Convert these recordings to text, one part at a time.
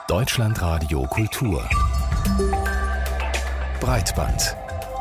Deutschlandradio Kultur Breitband.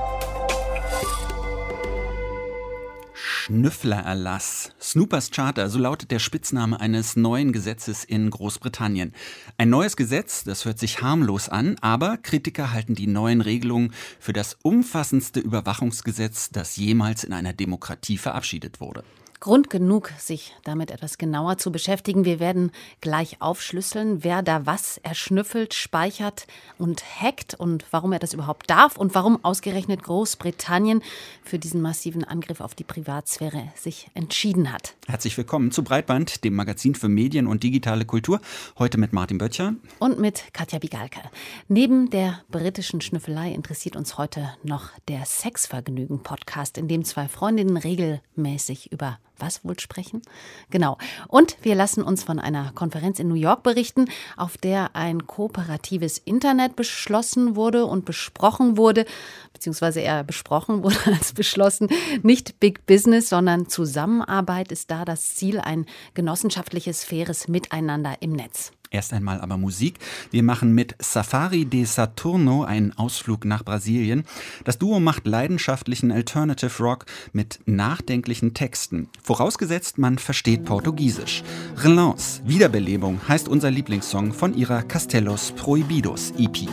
Schnüfflererlass. Snoopers Charter, so lautet der Spitzname eines neuen Gesetzes in Großbritannien. Ein neues Gesetz, das hört sich harmlos an, aber Kritiker halten die neuen Regelungen für das umfassendste Überwachungsgesetz, das jemals in einer Demokratie verabschiedet wurde. Grund genug, sich damit etwas genauer zu beschäftigen. Wir werden gleich aufschlüsseln, wer da was erschnüffelt, speichert und hackt und warum er das überhaupt darf und warum ausgerechnet Großbritannien für diesen massiven Angriff auf die Privatsphäre sich entschieden hat. Herzlich willkommen zu Breitband, dem Magazin für Medien und digitale Kultur. Heute mit Martin Böttcher. Und mit Katja Bigalke. Neben der britischen Schnüffelei interessiert uns heute noch der Sexvergnügen-Podcast, in dem zwei Freundinnen regelmäßig über was wohl sprechen? Genau. Und wir lassen uns von einer Konferenz in New York berichten, auf der ein kooperatives Internet beschlossen wurde und besprochen wurde, beziehungsweise eher besprochen wurde als beschlossen. Nicht Big Business, sondern Zusammenarbeit ist da das Ziel, ein genossenschaftliches, faires Miteinander im Netz. Erst einmal aber Musik. Wir machen mit Safari de Saturno einen Ausflug nach Brasilien. Das Duo macht leidenschaftlichen Alternative Rock mit nachdenklichen Texten. Vorausgesetzt, man versteht Portugiesisch. Relance, Wiederbelebung, heißt unser Lieblingssong von ihrer Castelos Proibidos EP.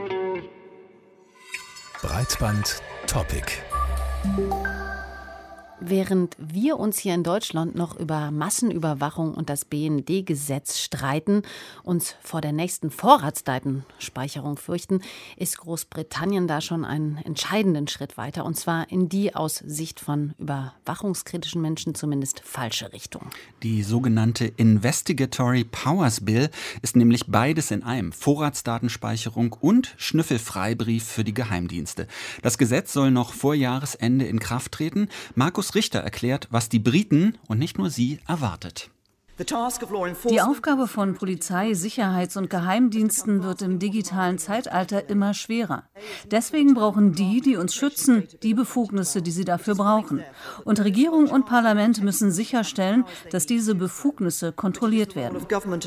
Breitband Topic. Während wir uns hier in Deutschland noch über Massenüberwachung und das BND-Gesetz streiten, uns vor der nächsten Vorratsdatenspeicherung fürchten, ist Großbritannien da schon einen entscheidenden Schritt weiter. Und zwar in die aus Sicht von überwachungskritischen Menschen zumindest falsche Richtung. Die sogenannte Investigatory Powers Bill ist nämlich beides in einem: Vorratsdatenspeicherung und Schnüffelfreibrief für die Geheimdienste. Das Gesetz soll noch vor Jahresende in Kraft treten. Markus Richter erklärt, was die Briten und nicht nur sie erwartet. Die Aufgabe von Polizei, Sicherheits- und Geheimdiensten wird im digitalen Zeitalter immer schwerer. Deswegen brauchen die uns schützen, die Befugnisse, die sie dafür brauchen. Und Regierung und Parlament müssen sicherstellen, dass diese Befugnisse kontrolliert werden.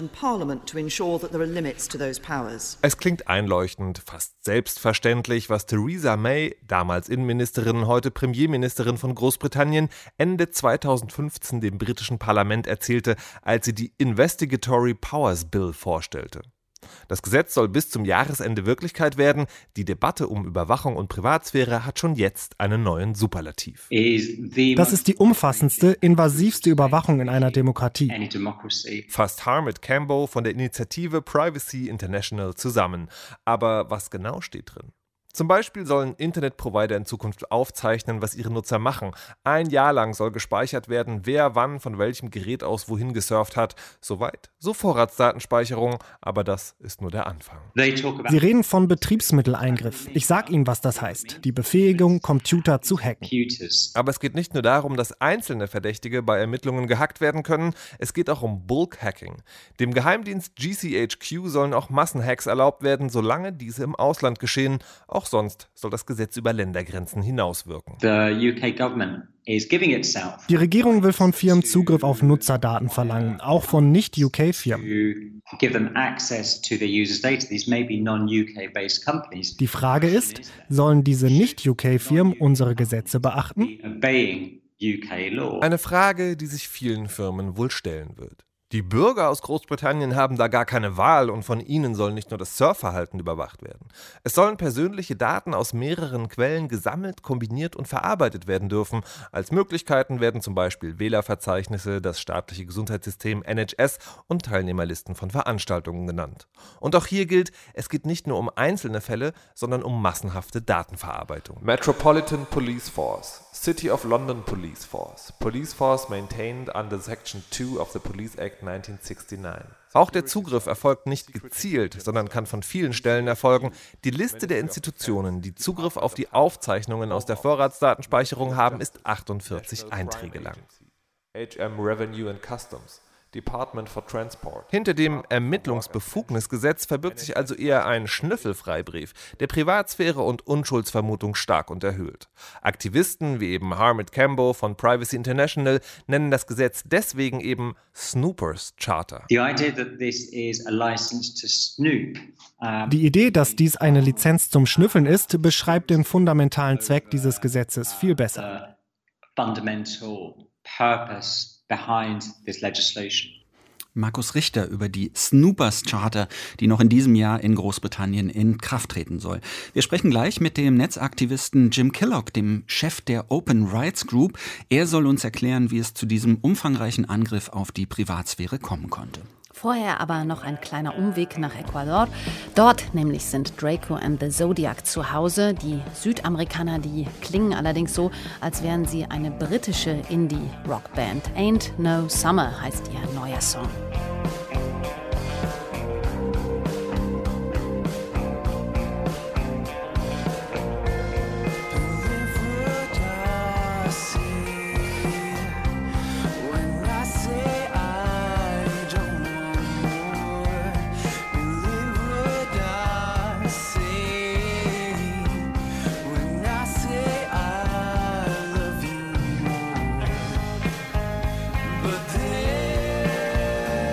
Es klingt einleuchtend, fast selbstverständlich, was Theresa May, damals Innenministerin, heute Premierministerin von Großbritannien, Ende 2015 dem britischen Parlament erzählte, als sie die Investigatory Powers Bill vorstellte. Das Gesetz soll bis zum Jahresende Wirklichkeit werden. Die Debatte um Überwachung und Privatsphäre hat schon jetzt einen neuen Superlativ. Das ist die umfassendste, invasivste Überwachung in einer Demokratie. Fasst Harmit Cambo von der Initiative Privacy International zusammen. Aber was genau steht drin? Zum Beispiel sollen Internetprovider in Zukunft aufzeichnen, was ihre Nutzer machen. 1 Jahr lang soll gespeichert werden, wer wann von welchem Gerät aus wohin gesurft hat. Soweit, so Vorratsdatenspeicherung, aber das ist nur der Anfang. Sie reden von Betriebsmitteleingriff. Ich sag Ihnen, was das heißt. Die Befähigung, Computer zu hacken. Aber es geht nicht nur darum, dass einzelne Verdächtige bei Ermittlungen gehackt werden können, es geht auch um Bulk-Hacking. Dem Geheimdienst GCHQ sollen auch Massenhacks erlaubt werden, solange diese im Ausland geschehen. Auch sonst soll das Gesetz über Ländergrenzen hinauswirken. Die Regierung will von Firmen Zugriff auf Nutzerdaten verlangen, auch von Nicht-UK-Firmen. Die Frage ist, sollen diese Nicht-UK-Firmen unsere Gesetze beachten? Eine Frage, die sich vielen Firmen wohl stellen wird. Die Bürger aus Großbritannien haben da gar keine Wahl und von ihnen soll nicht nur das Surfverhalten überwacht werden. Es sollen persönliche Daten aus mehreren Quellen gesammelt, kombiniert und verarbeitet werden dürfen. Als Möglichkeiten werden zum Beispiel Wählerverzeichnisse, das staatliche Gesundheitssystem NHS und Teilnehmerlisten von Veranstaltungen genannt. Und auch hier gilt, es geht nicht nur um einzelne Fälle, sondern um massenhafte Datenverarbeitung. Metropolitan Police Force, City of London Police Force maintained under Section 2 of the Police Act 1969. Auch der Zugriff erfolgt nicht gezielt, sondern kann von vielen Stellen erfolgen. Die Liste der Institutionen, die Zugriff auf die Aufzeichnungen aus der Vorratsdatenspeicherung haben, ist 48 Einträge lang. HM Revenue and Customs, Department for Transport. Hinter dem Ermittlungsbefugnisgesetz verbirgt sich also eher ein Schnüffelfreibrief, der Privatsphäre und Unschuldsvermutung stark unterhöhlt. Aktivisten wie eben Harmit Cambo von Privacy International nennen das Gesetz deswegen eben Snoopers Charter. Die Idee, dass dies eine Lizenz zum Schnüffeln ist, beschreibt den fundamentalen Zweck dieses Gesetzes viel besser. Markus Richter über die Snoopers Charter, die noch in diesem Jahr in Großbritannien in Kraft treten soll. Wir sprechen gleich mit dem Netzaktivisten Jim Killock, dem Chef der Open Rights Group. Er soll uns erklären, wie es zu diesem umfangreichen Angriff auf die Privatsphäre kommen konnte. Vorher aber noch ein kleiner Umweg nach Ecuador. Dort nämlich sind Draco and the Zodiac zu Hause. Die Südamerikaner, die klingen allerdings so, als wären sie eine britische Indie-Rockband. Ain't No Summer heißt ihr neuer Song. But then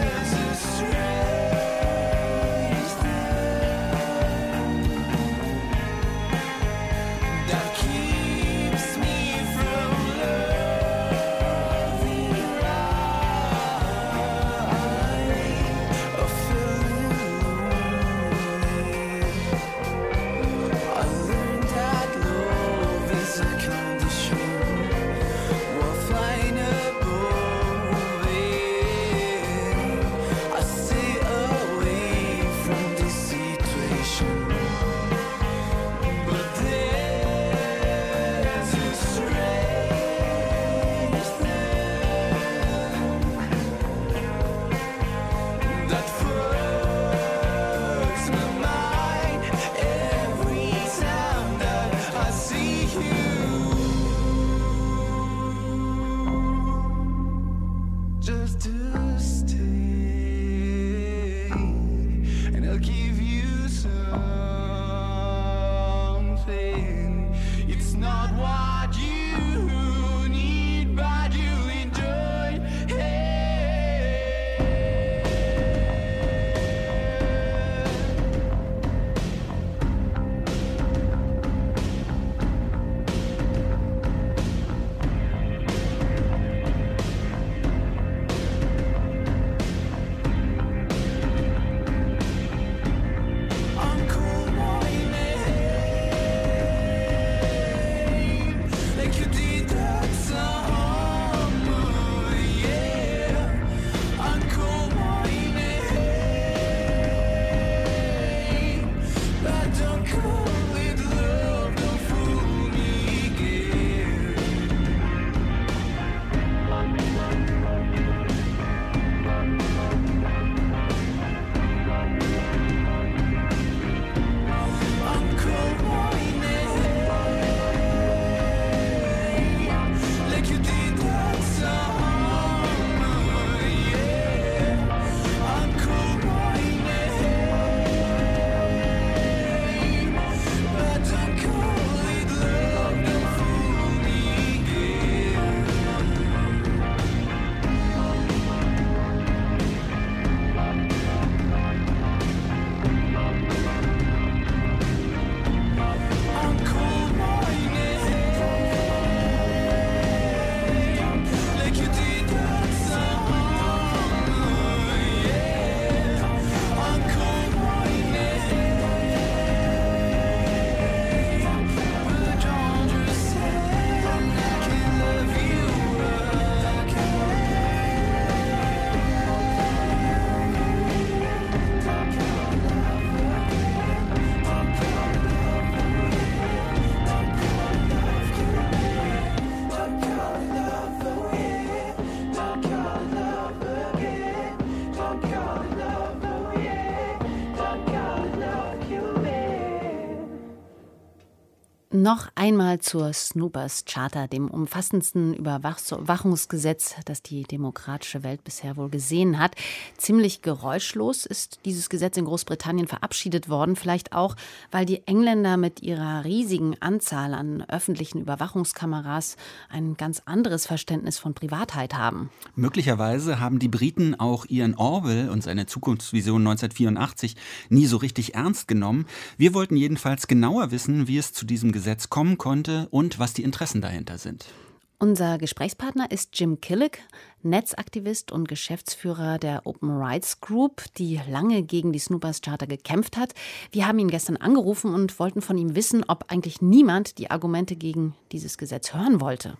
Noch einmal zur Snoopers Charter, dem umfassendsten Überwachungsgesetz, das die demokratische Welt bisher wohl gesehen hat. Ziemlich geräuschlos ist dieses Gesetz in Großbritannien verabschiedet worden, vielleicht auch, weil die Engländer mit ihrer riesigen Anzahl an öffentlichen Überwachungskameras ein ganz anderes Verständnis von Privatheit haben. Möglicherweise haben die Briten auch Ian Orwell und seine Zukunftsvision 1984 nie so richtig ernst genommen. Wir wollten jedenfalls genauer wissen, wie es zu diesem Gesetz kommen konnte und was die Interessen dahinter sind. Unser Gesprächspartner ist Jim Killick, Netzaktivist und Geschäftsführer der Open Rights Group, die lange gegen die Snoopers Charter gekämpft hat. Wir haben ihn gestern angerufen und wollten von ihm wissen, ob eigentlich niemand die Argumente gegen dieses Gesetz hören wollte.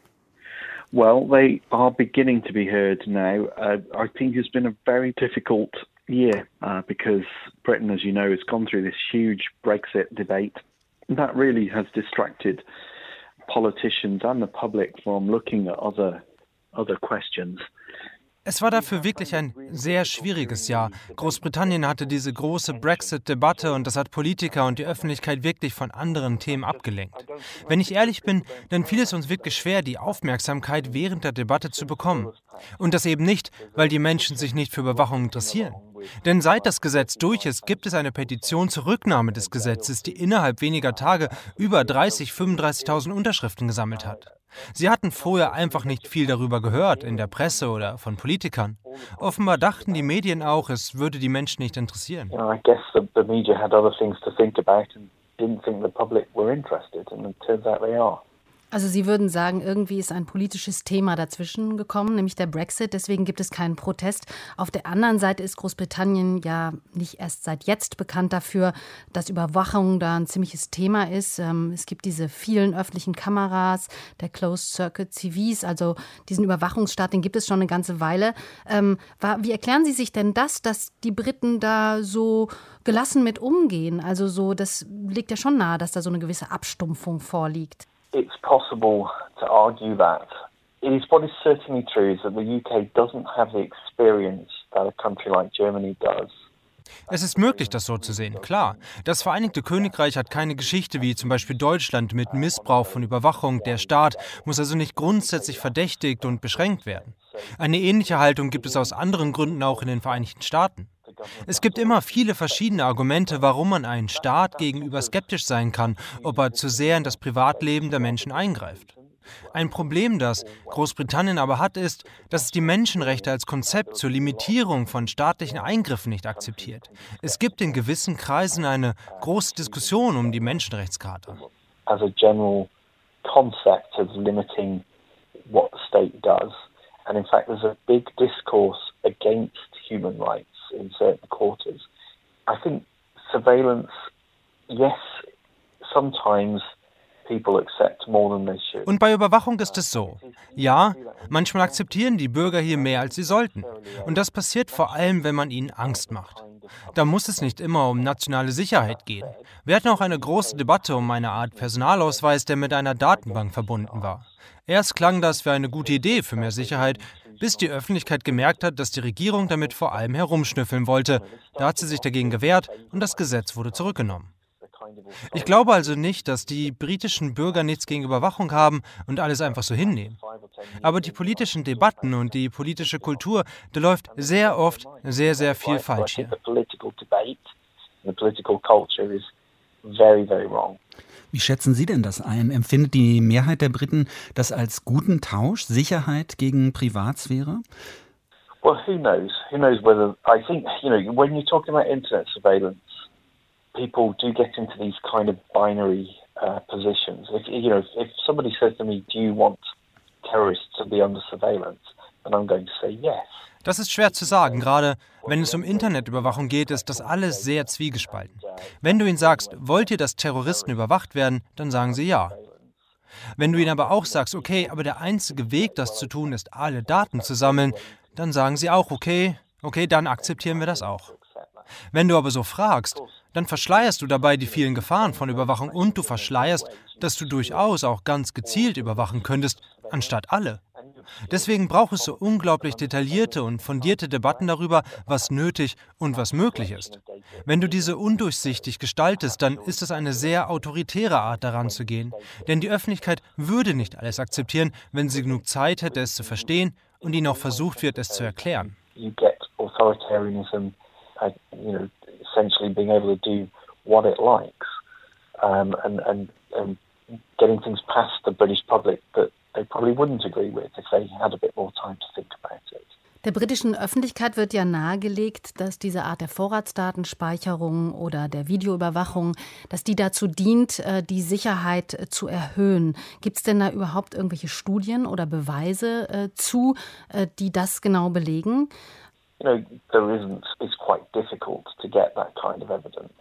Well, they are beginning to be heard now. I think it's been a very difficult year because Britain, as you know, has gone through this huge Brexit debate. That really has distracted politicians and the public from looking at other questions. Es war dafür wirklich ein sehr schwieriges Jahr. Großbritannien hatte diese große Brexit-Debatte und das hat Politiker und die Öffentlichkeit wirklich von anderen Themen abgelenkt. Wenn ich ehrlich bin, dann fiel es uns wirklich schwer, die Aufmerksamkeit während der Debatte zu bekommen. Und das eben nicht, weil die Menschen sich nicht für Überwachung interessieren. Denn seit das Gesetz durch ist, gibt es eine Petition zur Rücknahme des Gesetzes, die innerhalb weniger Tage über 35.000 Unterschriften gesammelt hat. Sie hatten vorher einfach nicht viel darüber gehört, in der Presse oder von Politikern. Offenbar dachten die Medien auch, es würde die Menschen nicht interessieren. I guess the media had other things to think about and didn't think the public were interested, and it turns out they are. Also Sie würden sagen, irgendwie ist ein politisches Thema dazwischen gekommen, nämlich der Brexit. Deswegen gibt es keinen Protest. Auf der anderen Seite ist Großbritannien ja nicht erst seit jetzt bekannt dafür, dass Überwachung da ein ziemliches Thema ist. Es gibt diese vielen öffentlichen Kameras, der Closed Circuit TVs, also diesen Überwachungsstaat, den gibt es schon eine ganze Weile. Wie erklären Sie sich denn das, dass die Briten da so gelassen mit umgehen? Also so, das liegt ja schon nahe, dass da so eine gewisse Abstumpfung vorliegt. It's possible to argue that. What is certainly true is that the UK doesn't have the experience that a country like Germany does. Es ist möglich, das so zu sehen, klar. Das Vereinigte Königreich hat keine Geschichte wie zum Beispiel Deutschland mit Missbrauch von Überwachung. Der Staat muss also nicht grundsätzlich verdächtigt und beschränkt werden. Eine ähnliche Haltung gibt es aus anderen Gründen auch in den Vereinigten Staaten. Es gibt immer viele verschiedene Argumente, warum man einen Staat gegenüber skeptisch sein kann, ob er zu sehr in das Privatleben der Menschen eingreift. Ein Problem, das Großbritannien aber hat, ist, dass es die Menschenrechte als Konzept zur Limitierung von staatlichen Eingriffen nicht akzeptiert. Es gibt in gewissen Kreisen eine große Diskussion um die Menschenrechtscharta. As a general concept of limiting what the state does, and in fact there's a big discourse against human rights in certain quarters. I think surveillance, yes, sometimes people accept more than they should. Und bei Überwachung ist es so. Ja, manchmal akzeptieren die Bürger hier mehr, als sie sollten. Und das passiert vor allem, wenn man ihnen Angst macht. Da muss es nicht immer um nationale Sicherheit gehen. Wir hatten auch eine große Debatte um eine Art Personalausweis, der mit einer Datenbank verbunden war. Erst klang das für eine gute Idee für mehr Sicherheit, bis die Öffentlichkeit gemerkt hat, dass die Regierung damit vor allem herumschnüffeln wollte. Da hat sie sich dagegen gewehrt und das Gesetz wurde zurückgenommen. Ich glaube also nicht, dass die britischen Bürger nichts gegen Überwachung haben und alles einfach so hinnehmen. Aber die politischen Debatten und die politische Kultur, da läuft sehr oft sehr, sehr viel falsch hier. Wie schätzen Sie denn das ein? Empfindet die Mehrheit der Briten das als guten Tausch, Sicherheit gegen Privatsphäre? Well, who knows? Who knows whether, I think, when you're talking about internet surveillance, people do get into these kind of binary positions. If somebody says to me, do you want terrorists to be under surveillance? And I'm going to say yes. Das ist schwer zu sagen. Gerade wenn es um Internetüberwachung geht, ist das alles sehr zwiegespalten. Wenn du ihnen sagst, wollt ihr, dass Terroristen überwacht werden, dann sagen sie ja. Wenn du ihnen aber auch sagst, okay, aber der einzige Weg, das zu tun, ist, alle Daten zu sammeln, dann sagen sie auch, okay, dann akzeptieren wir das auch. Wenn du aber so fragst, dann verschleierst du dabei die vielen Gefahren von Überwachung und du verschleierst, dass du durchaus auch ganz gezielt überwachen könntest, anstatt alle. Deswegen braucht es so unglaublich detaillierte und fundierte Debatten darüber, was nötig und was möglich ist. Wenn du diese undurchsichtig gestaltest, dann ist es eine sehr autoritäre Art, daran zu gehen. Denn die Öffentlichkeit würde nicht alles akzeptieren, wenn sie genug Zeit hätte, es zu verstehen und ihnen auch versucht wird, es zu erklären. You get authoritarianism, essentially being able to do what it likes, and getting things past the British public that they probably wouldn't agree with if they had a bit more time to think about it. Der britischen Öffentlichkeit wird ja nahegelegt, dass diese Art der Vorratsdatenspeicherung oder der Videoüberwachung, dass die dazu dient, die Sicherheit zu erhöhen. Gibt es denn da überhaupt irgendwelche Studien oder Beweise die das genau belegen? There isn't. It's quite difficult to get that kind of evidence.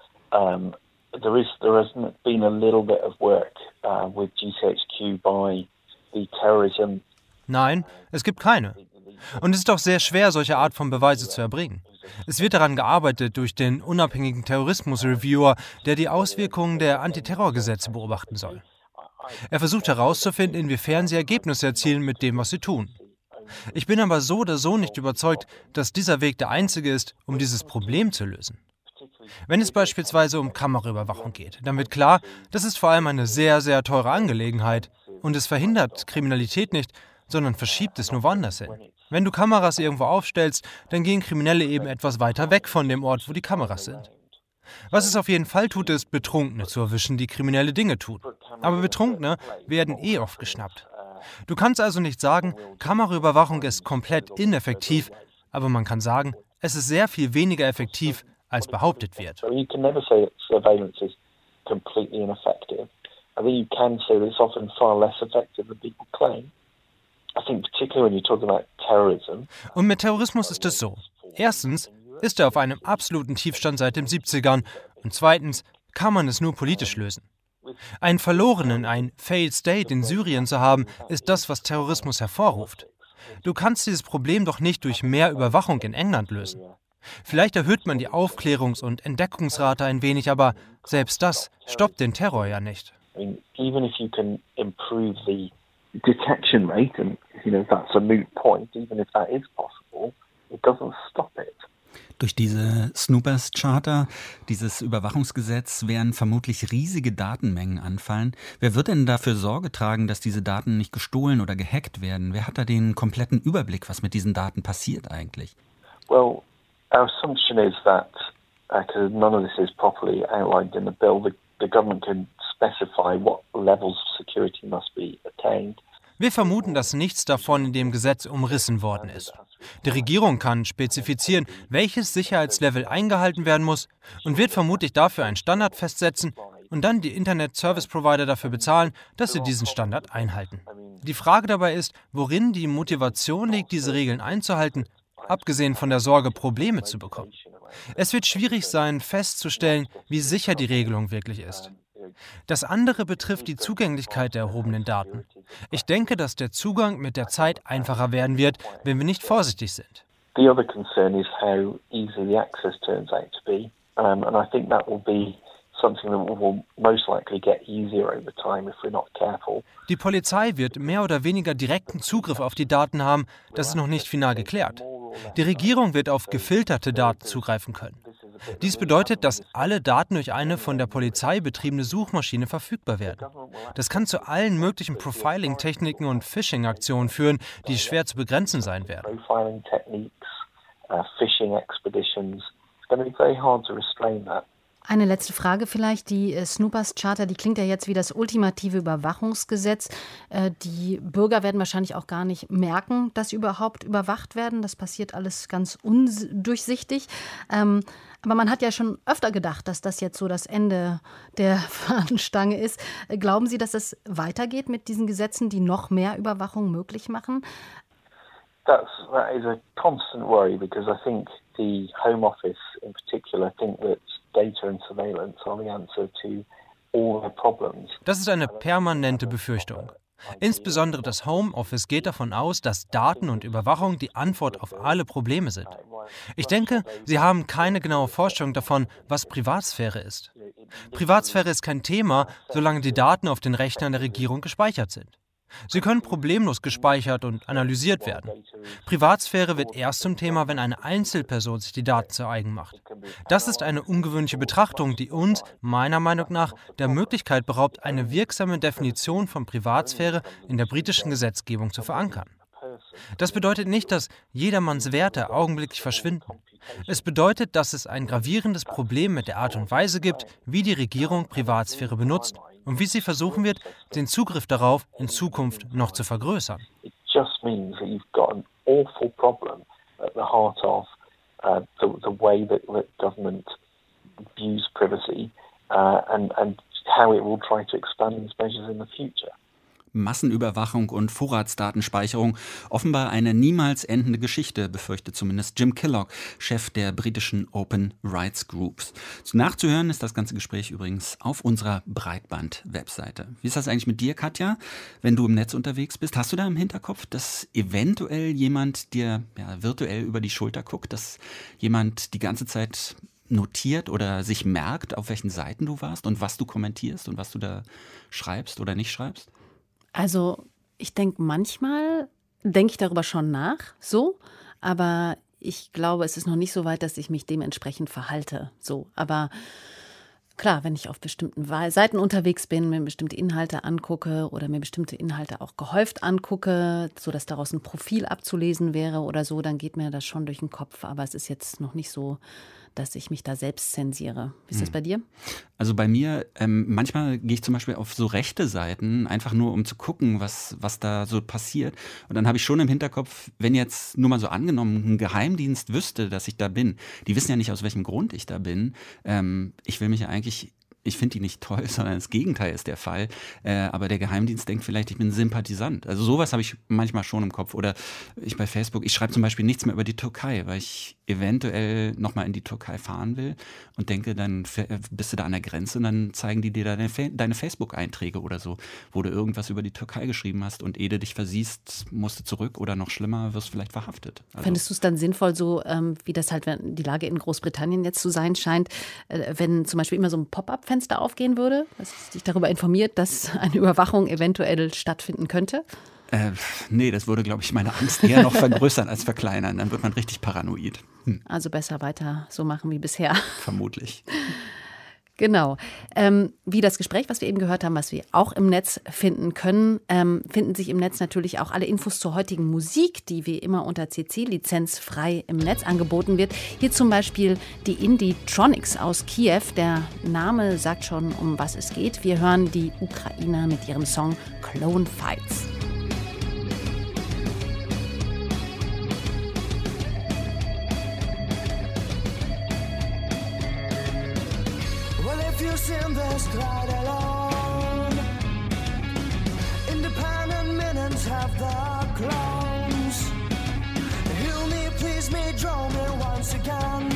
There has been a little bit of work with GCHQ by the terrorism. Nein, es gibt keine. Und es ist auch sehr schwer, solche Art von Beweise zu erbringen. Es wird daran gearbeitet durch den unabhängigen Terrorismus-Reviewer, der die Auswirkungen der Antiterrorgesetze beobachten soll. Er versucht herauszufinden, inwiefern sie Ergebnisse erzielen mit dem, was sie tun. Ich bin aber so oder so nicht überzeugt, dass dieser Weg der einzige ist, um dieses Problem zu lösen. Wenn es beispielsweise um Kameraüberwachung geht, dann wird klar, das ist vor allem eine sehr, sehr teure Angelegenheit und es verhindert Kriminalität nicht, sondern verschiebt es nur woanders hin. Wenn du Kameras irgendwo aufstellst, dann gehen Kriminelle eben etwas weiter weg von dem Ort, wo die Kameras sind. Was es auf jeden Fall tut, ist, Betrunkene zu erwischen, die kriminelle Dinge tun. Aber Betrunkene werden oft geschnappt. Du kannst also nicht sagen, Kameraüberwachung ist komplett ineffektiv, aber man kann sagen, es ist sehr viel weniger effektiv, als behauptet wird. You can never say that surveillance is completely ineffective. I think you can say that it's often far less effective than people claim. I think particularly when you talk about terrorism. Und mit Terrorismus ist es so. Erstens ist er auf einem absoluten Tiefstand seit den 70ern und zweitens kann man es nur politisch lösen. Einen verlorenen, ein Failed State in Syrien zu haben, ist das, was Terrorismus hervorruft. Du kannst dieses Problem doch nicht durch mehr Überwachung in England lösen. Vielleicht erhöht man die Aufklärungs- und Entdeckungsrate ein wenig, aber selbst das stoppt den Terror ja nicht. Even if you can improve the detection rate, and that's a moot point, even if that is possible, it doesn't stop it. Durch diese Snoopers Charter, dieses Überwachungsgesetz, werden vermutlich riesige Datenmengen anfallen. Wer wird denn dafür Sorge tragen, dass diese Daten nicht gestohlen oder gehackt werden? Wer hat da den kompletten Überblick, was mit diesen Daten passiert eigentlich? Well, Our assumption is that, because none of this is properly outlined in the bill, the government can specify what levels of security must be attained. Wir vermuten, dass nichts davon in dem Gesetz umrissen worden ist. Die Regierung kann spezifizieren, welches Sicherheitslevel eingehalten werden muss und wird vermutlich dafür einen Standard festsetzen und dann die Internet-Service-Provider dafür bezahlen, dass sie diesen Standard einhalten. Die Frage dabei ist, worin die Motivation liegt, diese Regeln einzuhalten, abgesehen von der Sorge, Probleme zu bekommen. Es wird schwierig sein, festzustellen, wie sicher die Regelung wirklich ist. Das andere betrifft die Zugänglichkeit der erhobenen Daten. Ich denke, dass der Zugang mit der Zeit einfacher werden wird, wenn wir nicht vorsichtig sind. The other concern is how easy the access turns out to be, and I think that will be something that will most likely get easier over time if we're not careful. Die Polizei wird mehr oder weniger direkten Zugriff auf die Daten haben, das ist noch nicht final geklärt. Die Regierung wird auf gefilterte Daten zugreifen können. Dies bedeutet, dass alle Daten durch eine von der Polizei betriebene Suchmaschine verfügbar werden. Das kann zu allen möglichen Profiling-Techniken und Phishing-Aktionen führen, die schwer zu begrenzen sein werden. Eine letzte Frage vielleicht. Die Snoopers Charter, die klingt ja jetzt wie das ultimative Überwachungsgesetz. Die Bürger werden wahrscheinlich auch gar nicht merken, dass sie überhaupt überwacht werden. Das passiert alles ganz undurchsichtig. Aber man hat ja schon öfter gedacht, dass das jetzt so das Ende der Fahnenstange ist. Glauben Sie, dass es weitergeht mit diesen Gesetzen, die noch mehr Überwachung möglich machen? That is a constant worry because I think the Home Office in particular think that data and surveillance are the answer to all their problems. Das ist eine permanente Befürchtung. Insbesondere das Home Office geht davon aus, dass Daten und Überwachung die Antwort auf alle Probleme sind. Ich denke, sie haben keine genaue Vorstellung davon, was Privatsphäre ist. Privatsphäre ist kein Thema, solange die Daten auf den Rechnern der Regierung gespeichert sind. Sie können problemlos gespeichert und analysiert werden. Privatsphäre wird erst zum Thema, wenn eine Einzelperson sich die Daten zu eigen macht. Das ist eine ungewöhnliche Betrachtung, die uns, meiner Meinung nach, der Möglichkeit beraubt, eine wirksame Definition von Privatsphäre in der britischen Gesetzgebung zu verankern. Das bedeutet nicht, dass jedermanns Werte augenblicklich verschwinden. Es bedeutet, dass es ein gravierendes Problem mit der Art und Weise gibt, wie die Regierung Privatsphäre benutzt und wie sie versuchen wird, den Zugriff darauf in Zukunft noch zu vergrößern. It just means that you've got an awful problem at the heart of the way that government views privacy and how it will try to expand these measures in the future. Massenüberwachung und Vorratsdatenspeicherung offenbar eine niemals endende Geschichte, befürchtet zumindest Jim Killock, Chef der britischen Open Rights Groups. Nachzuhören ist das ganze Gespräch übrigens auf unserer Breitband-Webseite. Wie ist das eigentlich mit dir, Katja, wenn du im Netz unterwegs bist? Hast du da im Hinterkopf, dass eventuell jemand dir virtuell über die Schulter guckt, dass jemand die ganze Zeit notiert oder sich merkt, auf welchen Seiten du warst und was du kommentierst und was du da schreibst oder nicht schreibst? Also ich denke, manchmal denke ich darüber schon nach, so, aber ich glaube, es ist noch nicht so weit, dass ich mich dementsprechend verhalte, so. Aber klar, wenn ich auf bestimmten Seiten unterwegs bin, mir bestimmte Inhalte angucke oder mir bestimmte Inhalte auch gehäuft angucke, sodass daraus ein Profil abzulesen wäre oder so, dann geht mir das schon durch den Kopf. Aber es ist jetzt noch nicht so, dass ich mich da selbst zensiere. Wie ist das bei dir? Also bei mir, manchmal gehe ich zum Beispiel auf so rechte Seiten, einfach nur um zu gucken, was da so passiert. Und dann habe ich schon im Hinterkopf, wenn jetzt nur mal so angenommen ein Geheimdienst wüsste, dass ich da bin, die wissen ja nicht, aus welchem Grund ich da bin. Ich will mich ja eigentlich... Ich finde die nicht toll, sondern das Gegenteil ist der Fall. Aber der Geheimdienst denkt vielleicht, ich bin Sympathisant. Also sowas habe ich manchmal schon im Kopf. Oder ich bei Facebook, ich schreibe zum Beispiel nichts mehr über die Türkei, weil ich eventuell nochmal in die Türkei fahren will und denke, dann bist du da an der Grenze und dann zeigen die dir deine Facebook-Einträge oder so, wo du irgendwas über die Türkei geschrieben hast und ehe du dich versiehst, musst du zurück oder noch schlimmer, wirst vielleicht verhaftet. Also, fändest du es dann sinnvoll, so wie das halt die Lage in Großbritannien jetzt zu sein scheint, wenn zum Beispiel immer so ein Pop-up-Fenster aufgehen würde, das dich darüber informiert, dass eine Überwachung eventuell stattfinden könnte? Nee, das würde, glaube ich, meine Angst eher noch vergrößern als verkleinern. Dann wird man richtig paranoid. Also besser weiter so machen wie bisher. Vermutlich. Genau. Wie das Gespräch, was wir eben gehört haben, was wir auch im Netz finden können, finden sich im Netz natürlich auch alle Infos zur heutigen Musik, die wie immer unter CC-Lizenz frei im Netz angeboten wird. Hier zum Beispiel die Indie-Tronics aus Kiew. Der Name sagt schon, um was es geht. Wir hören die Ukrainer mit ihrem Song Clone Fights. In this crowd alone, independent minutes have the clones. Heal me, please me, draw me once again.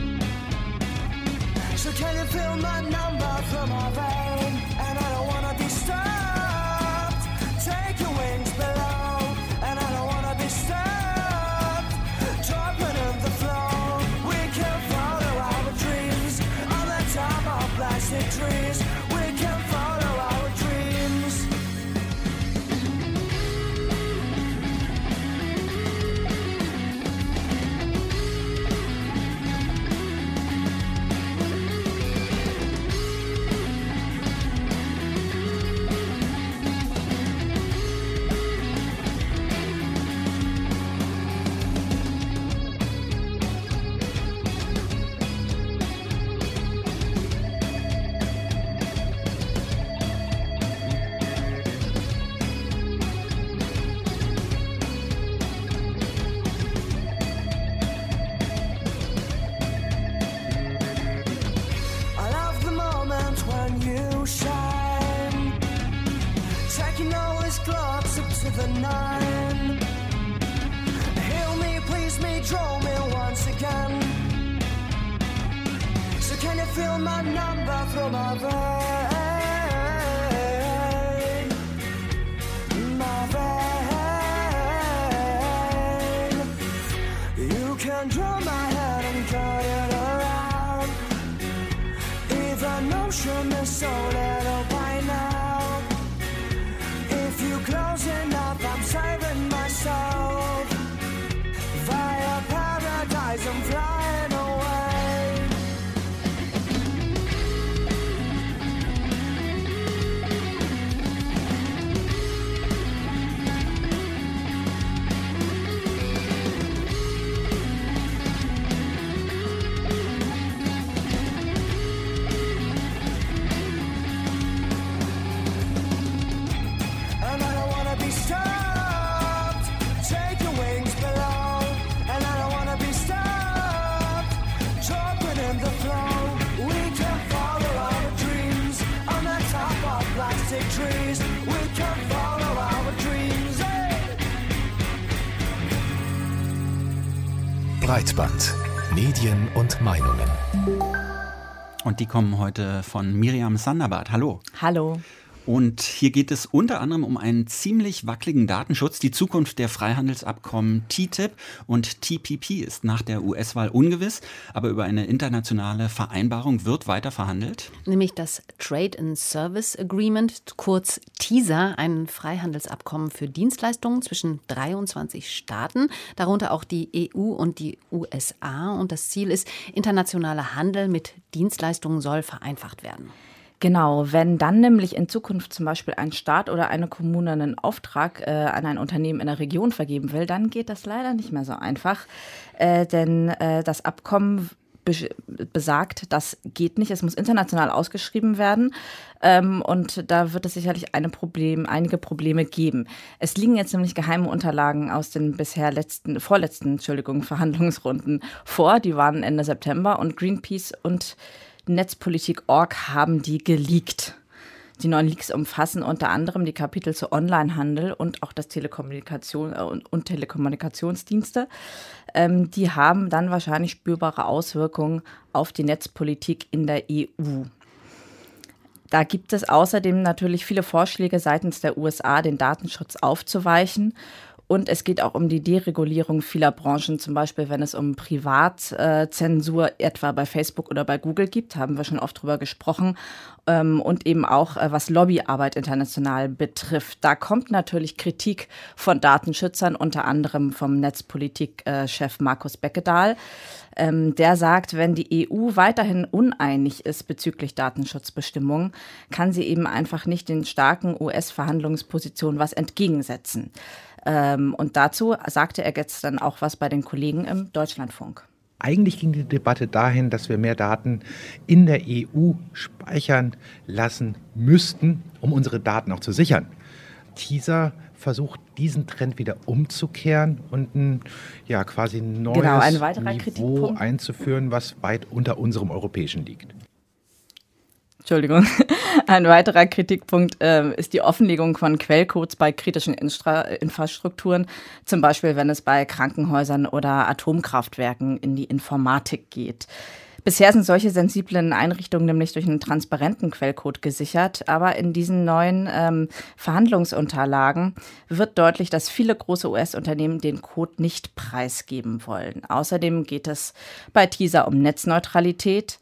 So can you feel my number from my vein? And I don't wanna be stopped. Take your wings below. And I don't wanna be stopped. Dropping in the floor. We can follow our dreams on the top of plastic trees. We can follow our dreams. The nine. Heal me, please me, draw me once again. So can you feel my number through my vein? My vein. You can draw my head and cut it around. Even ocean is so little by now. If you close enough, I'm saving myself. Via paradise, I'm flying away. Trees, we can follow our dreams. Breitband. Medien und Meinungen. Und die kommen heute von Miriam Sanderbart. Hallo. Hallo. Und hier geht es unter anderem um einen ziemlich wackeligen Datenschutz. Die Zukunft der Freihandelsabkommen TTIP und TPP ist nach der US-Wahl ungewiss, aber über eine internationale Vereinbarung wird weiter verhandelt. Nämlich das Trade and Service Agreement, kurz TISA, ein Freihandelsabkommen für Dienstleistungen zwischen 23 Staaten, darunter auch die EU und die USA. Und das Ziel ist, internationaler Handel mit Dienstleistungen soll vereinfacht werden. Genau, wenn dann nämlich in Zukunft zum Beispiel ein Staat oder eine Kommune einen Auftrag an ein Unternehmen in der Region vergeben will, dann geht das leider nicht mehr so einfach, denn das Abkommen besagt, das geht nicht, es muss international ausgeschrieben werden und da wird es sicherlich einige Probleme geben. Es liegen jetzt nämlich geheime Unterlagen aus den vorletzten Verhandlungsrunden vor, die waren Ende September und Greenpeace und Netzpolitik.org haben die geleakt. Die neuen Leaks umfassen unter anderem die Kapitel zu Onlinehandel und auch das Telekommunikationsdienste. Die haben dann wahrscheinlich spürbare Auswirkungen auf die Netzpolitik in der EU. Da gibt es außerdem natürlich viele Vorschläge seitens der USA, den Datenschutz aufzuweichen. Und es geht auch um die Deregulierung vieler Branchen, zum Beispiel wenn es um Privatzensur etwa bei Facebook oder bei Google gibt, haben wir schon oft drüber gesprochen. Und eben auch, was Lobbyarbeit international betrifft. Da kommt natürlich Kritik von Datenschützern, unter anderem vom Netzpolitik-Chef Markus Beckedahl. Der sagt, wenn die EU weiterhin uneinig ist bezüglich Datenschutzbestimmungen, kann sie eben einfach nicht den starken US-Verhandlungspositionen was entgegensetzen. Und dazu sagte er jetzt dann auch was bei den Kollegen im Deutschlandfunk. Eigentlich ging die Debatte dahin, dass wir mehr Daten in der EU speichern lassen müssten, um unsere Daten auch zu sichern. TISA versucht, diesen Trend wieder umzukehren und ein quasi neues Niveau einzuführen, was weit unter unserem europäischen liegt. Entschuldigung. Ein weiterer Kritikpunkt ist die Offenlegung von Quellcodes bei kritischen Infrastrukturen, zum Beispiel wenn es bei Krankenhäusern oder Atomkraftwerken in die Informatik geht. Bisher sind solche sensiblen Einrichtungen nämlich durch einen transparenten Quellcode gesichert, aber in diesen neuen Verhandlungsunterlagen wird deutlich, dass viele große US-Unternehmen den Code nicht preisgeben wollen. Außerdem geht es bei TISA um Netzneutralität.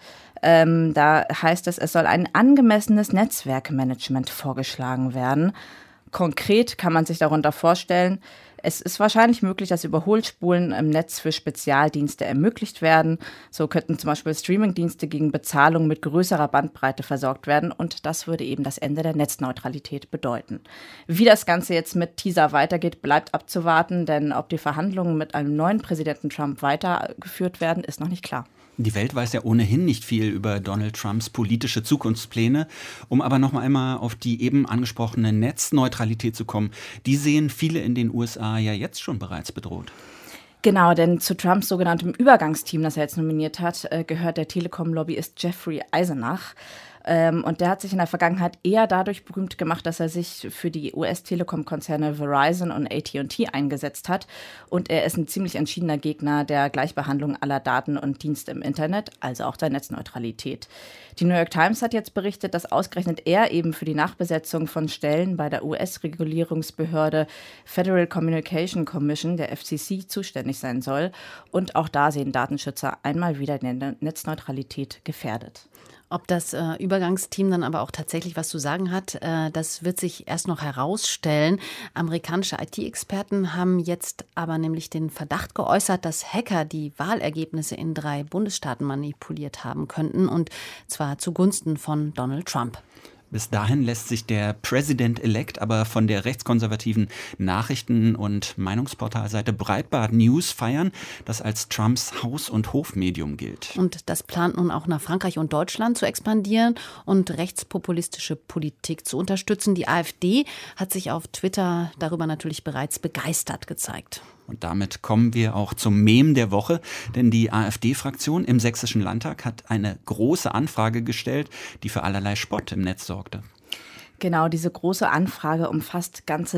Da heißt es, es soll ein angemessenes Netzwerkmanagement vorgeschlagen werden. Konkret kann man sich darunter vorstellen, es ist wahrscheinlich möglich, dass Überholspulen im Netz für Spezialdienste ermöglicht werden. So könnten zum Beispiel Streamingdienste gegen Bezahlung mit größerer Bandbreite versorgt werden. Und das würde eben das Ende der Netzneutralität bedeuten. Wie das Ganze jetzt mit TISA weitergeht, bleibt abzuwarten. Denn ob die Verhandlungen mit einem neuen Präsidenten Trump weitergeführt werden, ist noch nicht klar. Die Welt weiß ja ohnehin nicht viel über Donald Trumps politische Zukunftspläne. Um aber noch einmal auf die eben angesprochene Netzneutralität zu kommen, die sehen viele in den USA ja jetzt schon bereits bedroht. Genau, denn zu Trumps sogenanntem Übergangsteam, das er jetzt nominiert hat, gehört der Telekom-Lobbyist Jeffrey Eisenach. Und der hat sich in der Vergangenheit eher dadurch berühmt gemacht, dass er sich für die US-Telekom-Konzerne Verizon und AT&T eingesetzt hat. Und er ist ein ziemlich entschiedener Gegner der Gleichbehandlung aller Daten und Dienste im Internet, also auch der Netzneutralität. Die New York Times hat jetzt berichtet, dass ausgerechnet er eben für die Nachbesetzung von Stellen bei der US-Regulierungsbehörde Federal Communication Commission, der FCC, zuständig sein soll. Und auch da sehen Datenschützer einmal wieder die Netzneutralität gefährdet. Ob das Übergangsteam dann aber auch tatsächlich was zu sagen hat, das wird sich erst noch herausstellen. Amerikanische IT-Experten haben jetzt aber nämlich den Verdacht geäußert, dass Hacker die Wahlergebnisse in 3 Bundesstaaten manipuliert haben könnten, und zwar zugunsten von Donald Trump. Bis dahin lässt sich der President-elect aber von der rechtskonservativen Nachrichten- und Meinungsportalseite Breitbart News feiern, das als Trumps Haus- und Hofmedium gilt. Und das plant nun auch nach Frankreich und Deutschland zu expandieren und rechtspopulistische Politik zu unterstützen. Die AfD hat sich auf Twitter darüber natürlich bereits begeistert gezeigt. Und damit kommen wir auch zum Mem der Woche, denn die AfD-Fraktion im Sächsischen Landtag hat eine große Anfrage gestellt, die für allerlei Spott im Netz sorgte. Genau, diese große Anfrage umfasst ganze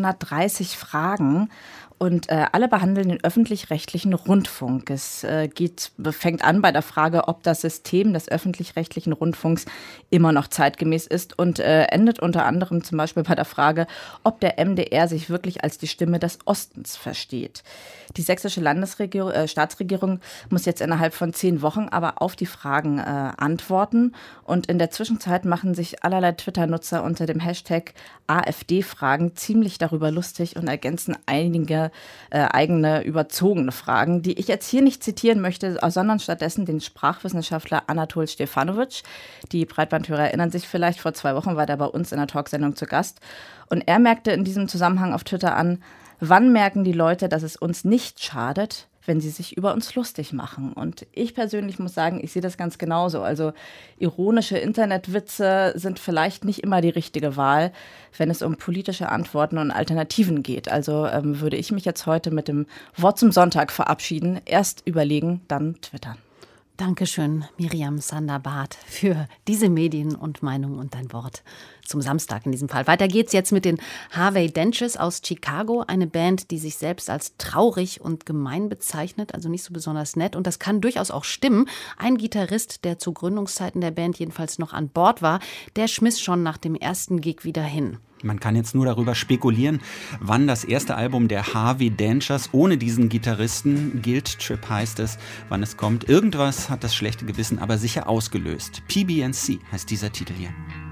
630 Fragen. Und alle behandeln den öffentlich-rechtlichen Rundfunk. Es fängt an bei der Frage, ob das System des öffentlich-rechtlichen Rundfunks immer noch zeitgemäß ist, und endet unter anderem zum Beispiel bei der Frage, ob der MDR sich wirklich als die Stimme des Ostens versteht. Die sächsische Staatsregierung muss jetzt innerhalb von 10 Wochen aber auf die Fragen antworten. Und in der Zwischenzeit machen sich allerlei Twitter-Nutzer unter dem Hashtag AfD-Fragen ziemlich darüber lustig und ergänzen einige eigene überzogene Fragen, die ich jetzt hier nicht zitieren möchte, sondern stattdessen den Sprachwissenschaftler Anatol Stefanovic. Die Breitbandhörer erinnern sich vielleicht, vor 2 Wochen war der bei uns in der Talksendung zu Gast. Und er merkte in diesem Zusammenhang auf Twitter an, wann merken die Leute, dass es uns nicht schadet, wenn sie sich über uns lustig machen. Und ich persönlich muss sagen, ich sehe das ganz genauso. Also ironische Internetwitze sind vielleicht nicht immer die richtige Wahl, wenn es um politische Antworten und Alternativen geht. Also würde ich mich jetzt heute mit dem Wort zum Sonntag verabschieden. Erst überlegen, dann twittern. Dankeschön, Miriam Sander-Barth, für diese Medien und Meinung und dein Wort zum Samstag in diesem Fall. Weiter geht's jetzt mit den Harvey Dentures aus Chicago, eine Band, die sich selbst als traurig und gemein bezeichnet, also nicht so besonders nett. Und das kann durchaus auch stimmen. Ein Gitarrist, der zu Gründungszeiten der Band jedenfalls noch an Bord war, der schmiss schon nach dem ersten Gig wieder hin. Man kann jetzt nur darüber spekulieren, wann das erste Album der Harvey Dancers ohne diesen Gitarristen, Guilt Trip heißt es, wann es kommt. Irgendwas hat das schlechte Gewissen aber sicher ausgelöst. PBNC heißt dieser Titel hier.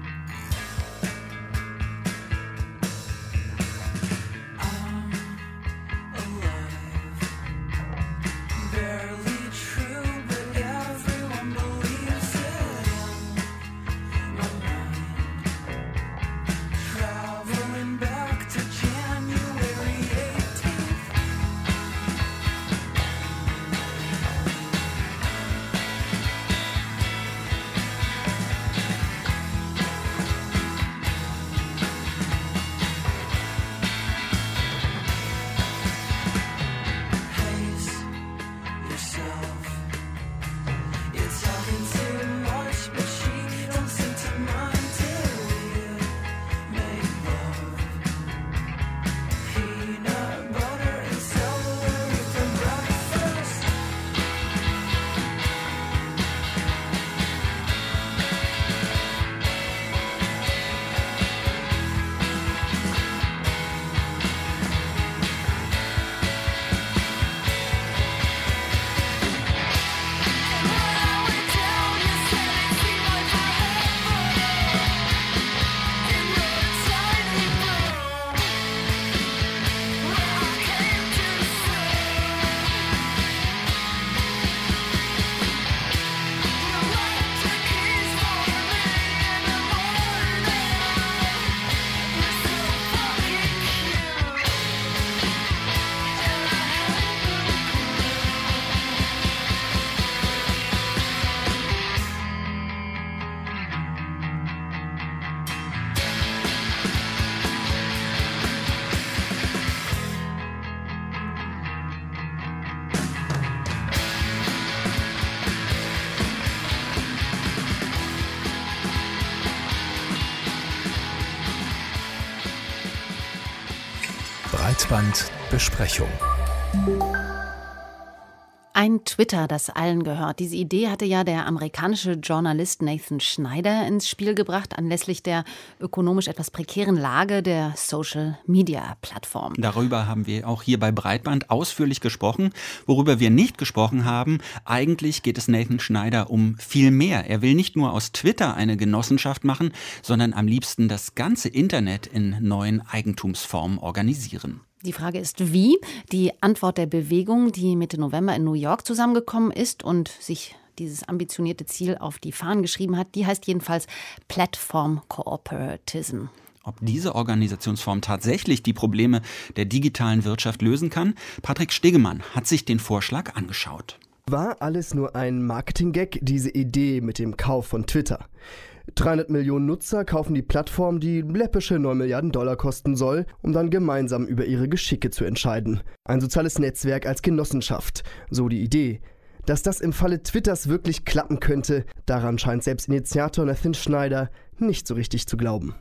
Breitbandbesprechung. Ein Twitter, das allen gehört. Diese Idee hatte ja der amerikanische Journalist Nathan Schneider ins Spiel gebracht, anlässlich der ökonomisch etwas prekären Lage der Social-Media-Plattform. Darüber haben wir auch hier bei Breitband ausführlich gesprochen. Worüber wir nicht gesprochen haben, eigentlich geht es Nathan Schneider um viel mehr. Er will nicht nur aus Twitter eine Genossenschaft machen, sondern am liebsten das ganze Internet in neuen Eigentumsformen organisieren. Die Frage ist, wie? Die Antwort der Bewegung, die Mitte November in New York zusammengekommen ist und sich dieses ambitionierte Ziel auf die Fahnen geschrieben hat, die heißt jedenfalls Platform Cooperatism. Ob diese Organisationsform tatsächlich die Probleme der digitalen Wirtschaft lösen kann? Patrick Stegemann hat sich den Vorschlag angeschaut. War alles nur ein Marketing-Gag, diese Idee mit dem Kauf von Twitter? 300 Millionen Nutzer kaufen die Plattform, die läppische 9 Milliarden Dollar kosten soll, um dann gemeinsam über ihre Geschicke zu entscheiden. Ein soziales Netzwerk als Genossenschaft, so die Idee. Dass das im Falle Twitters wirklich klappen könnte, daran scheint selbst Initiator Nathan Schneider nicht so richtig zu glauben.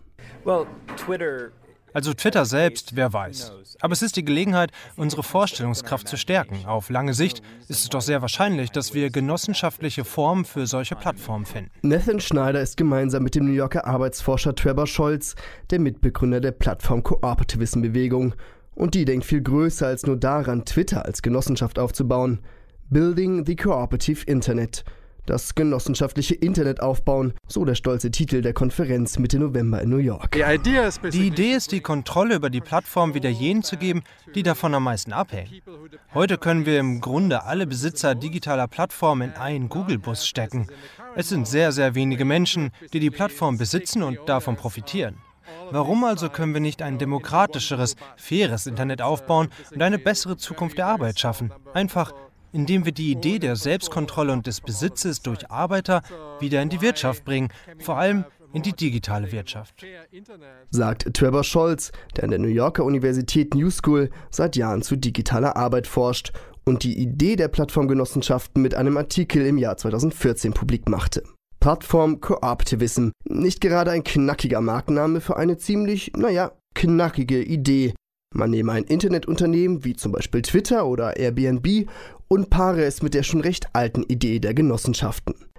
Also Twitter selbst, wer weiß. Aber es ist die Gelegenheit, unsere Vorstellungskraft zu stärken. Auf lange Sicht ist es doch sehr wahrscheinlich, dass wir genossenschaftliche Formen für solche Plattformen finden. Nathan Schneider ist gemeinsam mit dem New Yorker Arbeitsforscher Trevor Scholz der Mitbegründer der Plattform Cooperativism-Bewegung. Und die denkt viel größer als nur daran, Twitter als Genossenschaft aufzubauen. Building the Cooperative Internet. Das genossenschaftliche Internet aufbauen, so der stolze Titel der Konferenz Mitte November in New York. Die Idee ist, die Kontrolle über die Plattform wieder jenen zu geben, die davon am meisten abhängen. Heute können wir im Grunde alle Besitzer digitaler Plattformen in einen Google-Bus stecken. Es sind sehr, sehr wenige Menschen, die die Plattform besitzen und davon profitieren. Warum also können wir nicht ein demokratischeres, faires Internet aufbauen und eine bessere Zukunft der Arbeit schaffen? Einfach indem wir die Idee der Selbstkontrolle und des Besitzes durch Arbeiter wieder in die Wirtschaft bringen, vor allem in die digitale Wirtschaft. Sagt Trevor Scholz, der an der New Yorker Universität New School seit Jahren zu digitaler Arbeit forscht und die Idee der Plattformgenossenschaften mit einem Artikel im Jahr 2014 publik machte. Plattform Cooperatism, nicht gerade ein knackiger Markenname für eine ziemlich, knackige Idee. Man nehme ein Internetunternehmen wie zum Beispiel Twitter oder Airbnb und paare es mit der schon recht alten Idee der Genossenschaften.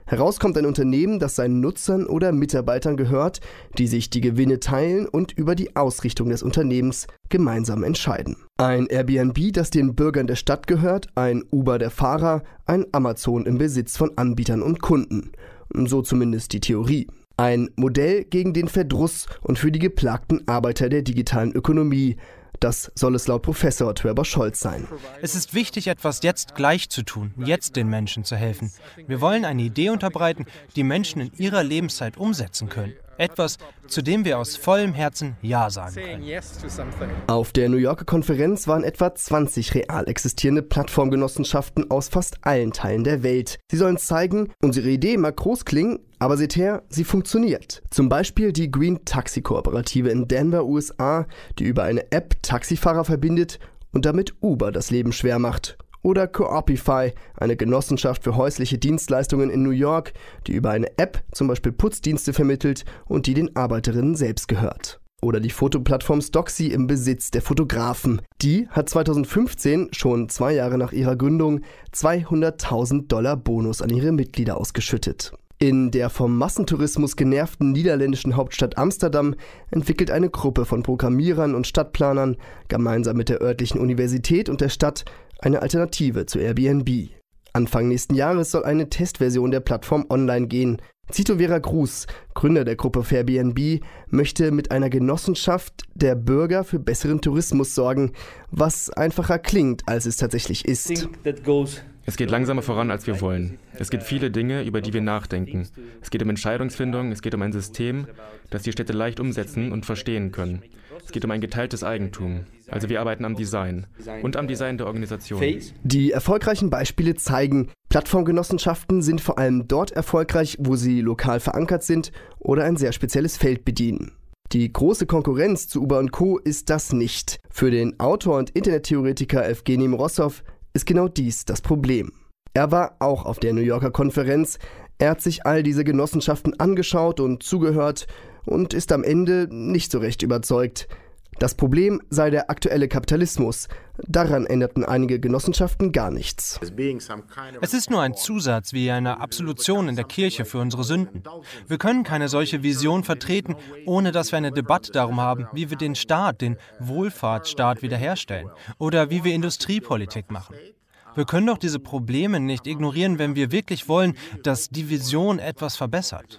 Heraus kommt ein Unternehmen, das seinen Nutzern oder Mitarbeitern gehört, die sich die Gewinne teilen und über die Ausrichtung des Unternehmens gemeinsam entscheiden. Ein Airbnb, das den Bürgern der Stadt gehört, ein Uber der Fahrer, ein Amazon im Besitz von Anbietern und Kunden. So zumindest die Theorie. Ein Modell gegen den Verdruss und für die geplagten Arbeiter der digitalen Ökonomie. Das soll es laut Professor Trevor Scholz sein. Es ist wichtig, etwas jetzt gleich zu tun, jetzt den Menschen zu helfen. Wir wollen eine Idee unterbreiten, die Menschen in ihrer Lebenszeit umsetzen können. Etwas, zu dem wir aus vollem Herzen Ja sagen können. Auf der New Yorker Konferenz waren etwa 20 real existierende Plattformgenossenschaften aus fast allen Teilen der Welt. Sie sollen zeigen, unsere Idee mag groß klingen, aber seht her, sie funktioniert. Zum Beispiel die Green Taxi Kooperative in Denver, USA, die über eine App Taxifahrer verbindet und damit Uber das Leben schwer macht. Oder Coopify, eine Genossenschaft für häusliche Dienstleistungen in New York, die über eine App zum Beispiel Putzdienste vermittelt und die den Arbeiterinnen selbst gehört. Oder die Fotoplattform Stocksy im Besitz der Fotografen. Die hat 2015, schon 2 Jahre nach ihrer Gründung, $200.000 Bonus an ihre Mitglieder ausgeschüttet. In der vom Massentourismus genervten niederländischen Hauptstadt Amsterdam entwickelt eine Gruppe von Programmierern und Stadtplanern gemeinsam mit der örtlichen Universität und der Stadt eine Alternative zu Airbnb. Anfang nächsten Jahres soll eine Testversion der Plattform online gehen. Zito Vera Cruz, Gründer der Gruppe für Airbnb, möchte mit einer Genossenschaft der Bürger für besseren Tourismus sorgen, was einfacher klingt, als es tatsächlich ist. Es geht langsamer voran, als wir wollen. Es gibt viele Dinge, über die wir nachdenken. Es geht um Entscheidungsfindung, es geht um ein System, das die Städte leicht umsetzen und verstehen können. Es geht um ein geteiltes Eigentum. Also wir arbeiten am Design und am Design der Organisation. Die erfolgreichen Beispiele zeigen, Plattformgenossenschaften sind vor allem dort erfolgreich, wo sie lokal verankert sind oder ein sehr spezielles Feld bedienen. Die große Konkurrenz zu Uber und Co. ist das nicht. Für den Autor und Internettheoretiker Evgeny Morozov ist genau dies das Problem. Er war auch auf der New Yorker Konferenz. Er hat sich all diese Genossenschaften angeschaut und zugehört und ist am Ende nicht so recht überzeugt. Das Problem sei der aktuelle Kapitalismus. Daran änderten einige Genossenschaften gar nichts. Es ist nur ein Zusatz wie eine Absolution in der Kirche für unsere Sünden. Wir können keine solche Vision vertreten, ohne dass wir eine Debatte darum haben, wie wir den Staat, den Wohlfahrtsstaat wiederherstellen oder wie wir Industriepolitik machen. Wir können doch diese Probleme nicht ignorieren, wenn wir wirklich wollen, dass die Vision etwas verbessert.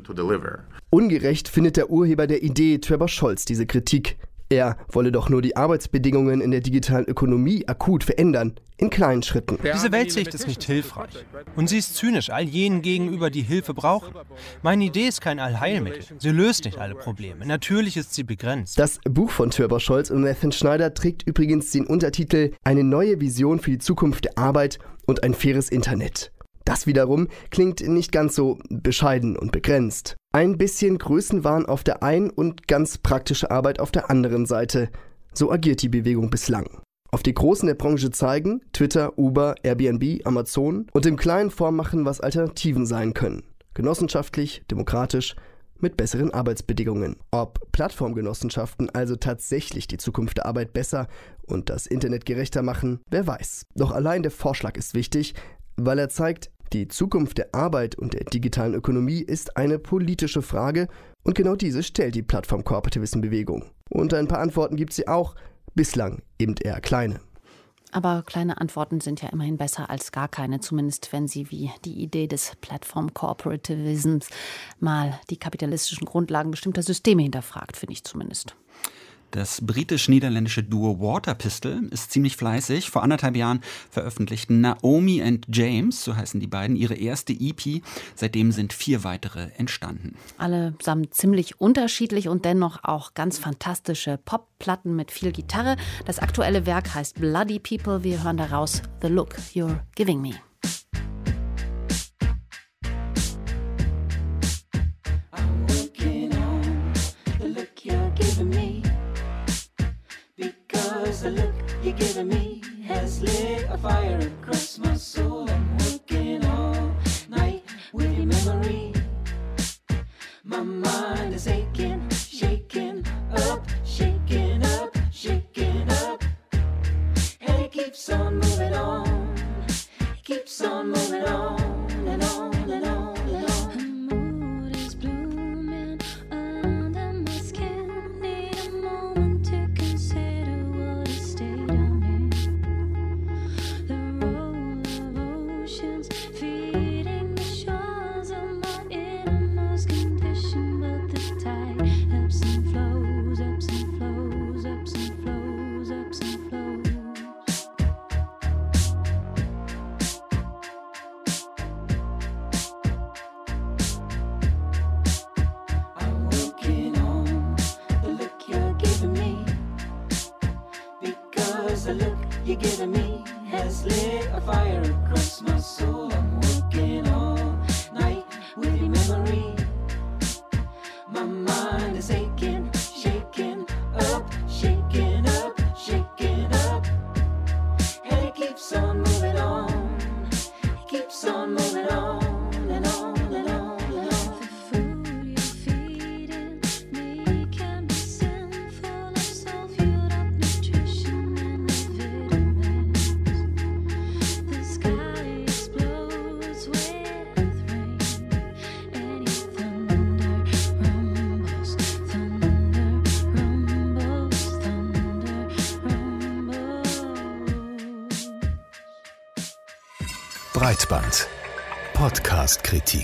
Ungerecht findet der Urheber der Idee, Trevor Scholz, diese Kritik. Er wolle doch nur die Arbeitsbedingungen in der digitalen Ökonomie akut verändern, in kleinen Schritten. Diese Weltsicht ist nicht hilfreich. Und sie ist zynisch all jenen gegenüber, die Hilfe brauchen. Meine Idee ist kein Allheilmittel. Sie löst nicht alle Probleme. Natürlich ist sie begrenzt. Das Buch von Trevor Scholz und Nathan Schneider trägt übrigens den Untertitel »Eine neue Vision für die Zukunft der Arbeit und ein faires Internet«. Das wiederum klingt nicht ganz so bescheiden und begrenzt. Ein bisschen Größenwahn auf der einen und ganz praktische Arbeit auf der anderen Seite. So agiert die Bewegung bislang. Auf die Großen der Branche zeigen, Twitter, Uber, Airbnb, Amazon, und im Kleinen vormachen, was Alternativen sein können. Genossenschaftlich, demokratisch, mit besseren Arbeitsbedingungen. Ob Plattformgenossenschaften also tatsächlich die Zukunft der Arbeit besser und das Internet gerechter machen, wer weiß. Doch allein der Vorschlag ist wichtig, weil er zeigt, die Zukunft der Arbeit und der digitalen Ökonomie ist eine politische Frage und genau diese stellt die Plattform-Cooperativism-Bewegung. Und ein paar Antworten gibt sie auch, bislang eben eher kleine. Aber kleine Antworten sind ja immerhin besser als gar keine, zumindest wenn sie wie die Idee des Plattform-Cooperativisms mal die kapitalistischen Grundlagen bestimmter Systeme hinterfragt, finde ich zumindest. Das britisch-niederländische Duo Water Pistol ist ziemlich fleißig. Vor 1,5 Jahren veröffentlichten Naomi und James, so heißen die beiden, ihre erste EP. Seitdem sind 4 weitere entstanden. Allesamt ziemlich unterschiedlich und dennoch auch ganz fantastische Popplatten mit viel Gitarre. Das aktuelle Werk heißt Bloody People. Wir hören daraus The Look You're Giving Me. The look you're giving me has lit a fire across my soul. I'm working all night with your memory. My mind is aching, shaking up, shaking up, shaking up. And it keeps on moving on. It keeps on moving on and on and on. Breitband. Podcast-Kritik.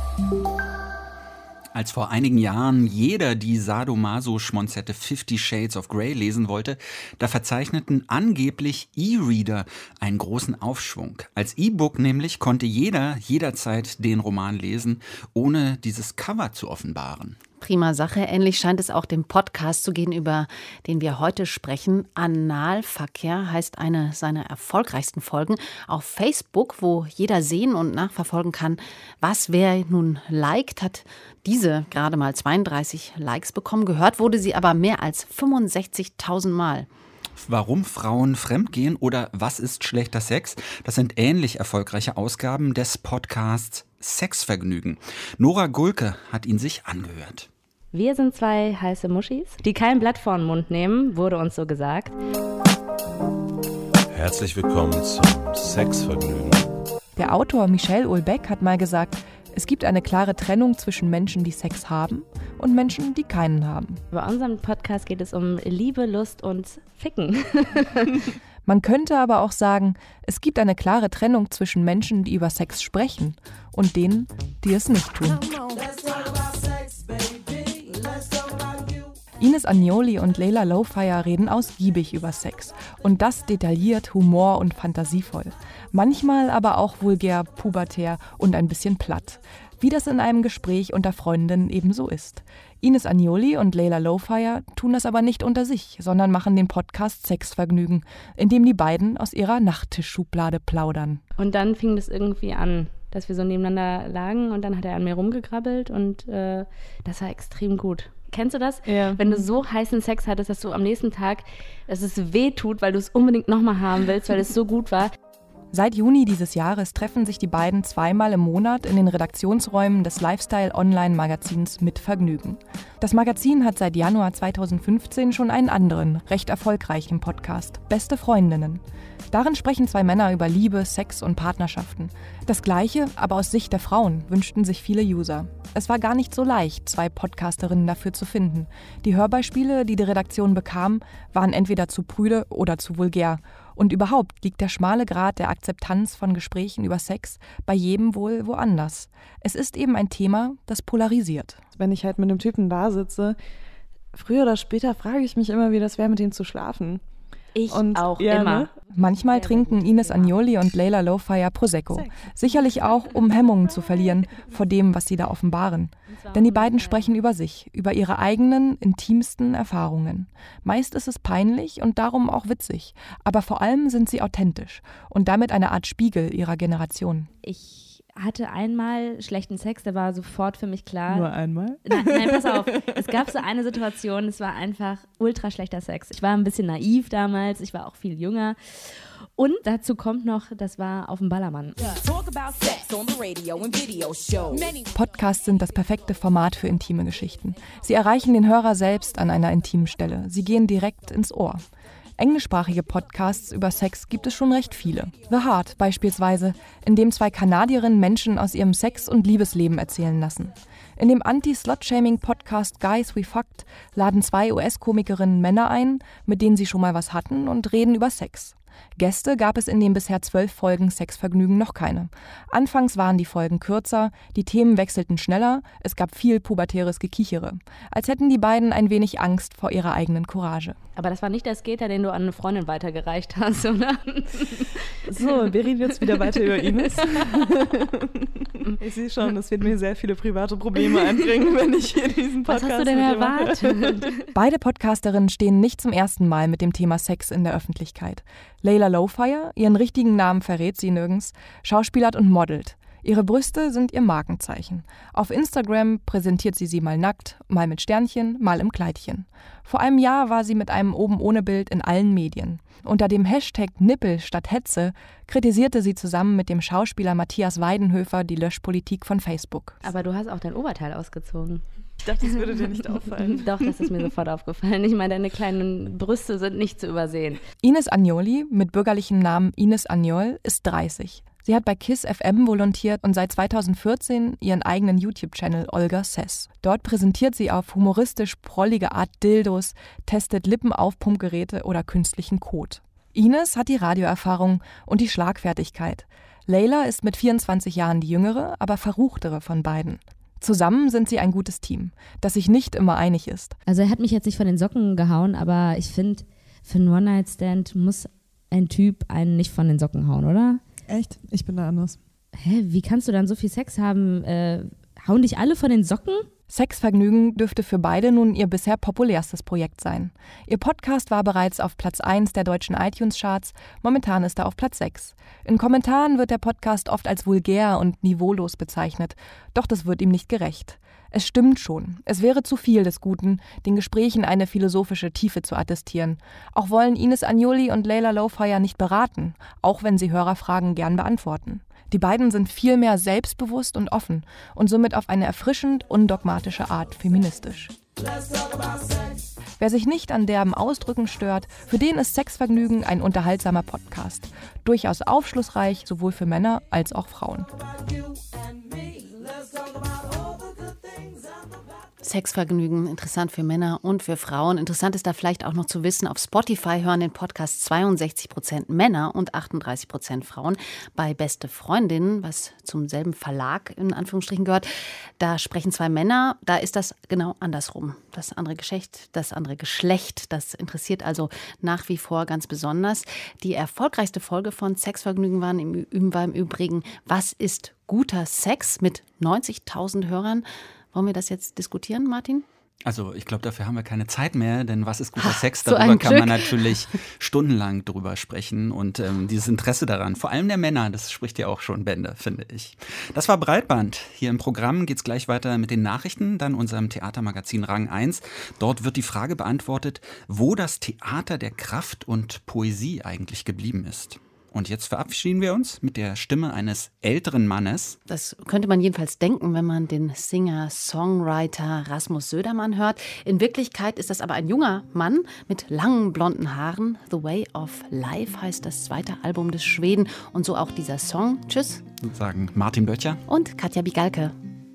Als vor einigen Jahren jeder die Sadomaso-Schmonzette 50 Shades of Grey lesen wollte, da verzeichneten angeblich E-Reader einen großen Aufschwung. Als E-Book nämlich konnte jeder jederzeit den Roman lesen, ohne dieses Cover zu offenbaren. Prima Sache. Ähnlich scheint es auch dem Podcast zu gehen, über den wir heute sprechen. Analverkehr heißt eine seiner erfolgreichsten Folgen auf Facebook, wo jeder sehen und nachverfolgen kann, was wer nun liked, hat diese gerade mal 32 Likes bekommen. Gehört wurde sie aber mehr als 65.000 Mal. Warum Frauen fremdgehen oder was ist schlechter Sex? Das sind ähnlich erfolgreiche Ausgaben des Podcasts Sexvergnügen. Nora Gulke hat ihn sich angehört. Wir sind zwei heiße Muschis, die kein Blatt vor den Mund nehmen, wurde uns so gesagt. Herzlich willkommen zum Sexvergnügen. Der Autor Michel Houellebecq hat mal gesagt, es gibt eine klare Trennung zwischen Menschen, die Sex haben und Menschen, die keinen haben. Bei unserem Podcast geht es um Liebe, Lust und Ficken. Man könnte aber auch sagen, es gibt eine klare Trennung zwischen Menschen, die über Sex sprechen und denen, die es nicht tun. Ines Agnoli und Layla Lowfire reden ausgiebig über Sex. Und das detailliert, humor- und fantasievoll. Manchmal aber auch vulgär, pubertär und ein bisschen platt. Wie das in einem Gespräch unter Freundinnen ebenso ist. Ines Agnoli und Layla Lowfire tun das aber nicht unter sich, sondern machen den Podcast Sexvergnügen, in dem die beiden aus ihrer Nachttischschublade plaudern. Und dann fing das irgendwie an, dass wir so nebeneinander lagen und dann hat er an mir rumgekrabbelt und das war extrem gut. Kennst du das? Ja. Wenn du so heißen Sex hattest, dass du am nächsten Tag, dass es weh tut, weil du es unbedingt nochmal haben willst, weil es so gut war. Seit Juni dieses Jahres treffen sich die beiden zweimal im Monat in den Redaktionsräumen des Lifestyle-Online-Magazins Mit Vergnügen. Das Magazin hat seit Januar 2015 schon einen anderen, recht erfolgreichen Podcast, Beste Freundinnen. Darin sprechen zwei Männer über Liebe, Sex und Partnerschaften. Das Gleiche, aber aus Sicht der Frauen, wünschten sich viele User. Es war gar nicht so leicht, zwei Podcasterinnen dafür zu finden. Die Hörbeispiele, die die Redaktion bekam, waren entweder zu prüde oder zu vulgär. Und überhaupt liegt der schmale Grat der Akzeptanz von Gesprächen über Sex bei jedem wohl woanders. Es ist eben ein Thema, das polarisiert. Wenn ich halt mit einem Typen da sitze, früher oder später frage ich mich immer, wie das wäre, mit ihm zu schlafen. Ich auch, immer. Ne? Manchmal trinken Ines Agnoli und Layla Lowfire Prosecco. Sicherlich auch, um Hemmungen zu verlieren vor dem, was sie da offenbaren. Denn die beiden sprechen über sich, über ihre eigenen, intimsten Erfahrungen. Meist ist es peinlich und darum auch witzig. Aber vor allem sind sie authentisch und damit eine Art Spiegel ihrer Generation. Ich hatte einmal schlechten Sex, der war sofort für mich klar. Nur einmal? Nein, pass auf. Es gab so eine Situation, es war einfach ultra schlechter Sex. Ich war ein bisschen naiv damals, ich war auch viel jünger. Und dazu kommt noch, das war auf dem Ballermann. Podcasts sind das perfekte Format für intime Geschichten. Sie erreichen den Hörer selbst an einer intimen Stelle. Sie gehen direkt ins Ohr. Englischsprachige Podcasts über Sex gibt es schon recht viele. The Heart beispielsweise, in dem zwei Kanadierinnen Menschen aus ihrem Sex- und Liebesleben erzählen lassen. In dem Anti-Slut-Shaming-Podcast Guys We Fucked laden zwei US-Komikerinnen Männer ein, mit denen sie schon mal was hatten und reden über Sex. Gäste gab es in den bisher 12 Folgen Sexvergnügen noch keine. Anfangs waren die Folgen kürzer, die Themen wechselten schneller, es gab viel pubertäres Gekichere. Als hätten die beiden ein wenig Angst vor ihrer eigenen Courage. Aber das war nicht der Skater, den du an eine Freundin weitergereicht hast, oder? So, wir reden jetzt wieder weiter über Ines. Ich sehe schon, das wird mir sehr viele private Probleme einbringen, wenn ich hier diesen Podcast Was hast du denn erwartet? Beide Podcasterinnen stehen nicht zum ersten Mal mit dem Thema Sex in der Öffentlichkeit. Layla Lowfire, ihren richtigen Namen verrät sie nirgends, schauspielert und modelt. Ihre Brüste sind ihr Markenzeichen. Auf Instagram präsentiert sie mal nackt, mal mit Sternchen, mal im Kleidchen. Vor einem Jahr war sie mit einem Oben-ohne-Bild in allen Medien. Unter dem Hashtag Nippel statt Hetze kritisierte sie zusammen mit dem Schauspieler Matthias Weidenhöfer die Löschpolitik von Facebook. Aber du hast auch dein Oberteil ausgezogen. Ich dachte, das würde dir nicht auffallen. Doch, das ist mir sofort aufgefallen. Ich meine, deine kleinen Brüste sind nicht zu übersehen. Ines Agnoli, mit bürgerlichem Namen Ines Agnol, ist 30. Sie hat bei KISS FM volontiert und seit 2014 ihren eigenen YouTube-Channel Olga Says. Dort präsentiert sie auf humoristisch prollige Art Dildos, testet Lippenaufpumpgeräte oder künstlichen Kot. Ines hat die Radioerfahrung und die Schlagfertigkeit. Layla ist mit 24 Jahren die jüngere, aber verruchtere von beiden. Zusammen sind sie ein gutes Team, das sich nicht immer einig ist. Also er hat mich jetzt nicht von den Socken gehauen, aber ich finde, für einen One-Night-Stand muss ein Typ einen nicht von den Socken hauen, oder? Echt? Ich bin da anders. Hä, wie kannst du dann so viel Sex haben? Hauen dich alle von den Socken? Sexvergnügen dürfte für beide nun ihr bisher populärstes Projekt sein. Ihr Podcast war bereits auf Platz 1 der deutschen iTunes-Charts, momentan ist er auf Platz 6. In Kommentaren wird der Podcast oft als vulgär und niveaulos bezeichnet, doch das wird ihm nicht gerecht. Es stimmt schon, es wäre zu viel des Guten, den Gesprächen eine philosophische Tiefe zu attestieren. Auch wollen Ines Agnoli und Layla Lowfire nicht beraten, auch wenn sie Hörerfragen gern beantworten. Die beiden sind viel mehr selbstbewusst und offen und somit auf eine erfrischend undogmatische Art feministisch. Wer sich nicht an derben Ausdrücken stört, für den ist Sexvergnügen ein unterhaltsamer Podcast. Durchaus aufschlussreich, sowohl für Männer als auch Frauen. Sexvergnügen, interessant für Männer und für Frauen. Interessant ist da vielleicht auch noch zu wissen, auf Spotify hören den Podcast 62% Männer und 38% Frauen. Bei Beste Freundinnen, was zum selben Verlag in Anführungsstrichen gehört, da sprechen 2 Männer, da ist das genau andersrum. Das andere Geschlecht, das interessiert also nach wie vor ganz besonders. Die erfolgreichste Folge von Sexvergnügen war im Übrigen Was ist guter Sex mit 90.000 Hörern. Wollen wir das jetzt diskutieren, Martin? Also ich glaube, dafür haben wir keine Zeit mehr, denn was ist guter Sex? Darüber kann man natürlich stundenlang drüber sprechen und dieses Interesse daran, vor allem der Männer, das spricht ja auch schon Bände, finde ich. Das war Breitband. Hier im Programm geht es gleich weiter mit den Nachrichten, dann unserem Theatermagazin Rang 1. Dort wird die Frage beantwortet, wo das Theater der Kraft und Poesie eigentlich geblieben ist. Und jetzt verabschieden wir uns mit der Stimme eines älteren Mannes. Das könnte man jedenfalls denken, wenn man den Singer-Songwriter Rasmus Södermann hört. In Wirklichkeit ist das aber ein junger Mann mit langen blonden Haaren. The Way of Life heißt das zweite Album des Schweden. Und so auch dieser Song. Tschüss. Sagen Martin Böttcher und Katja Bigalke.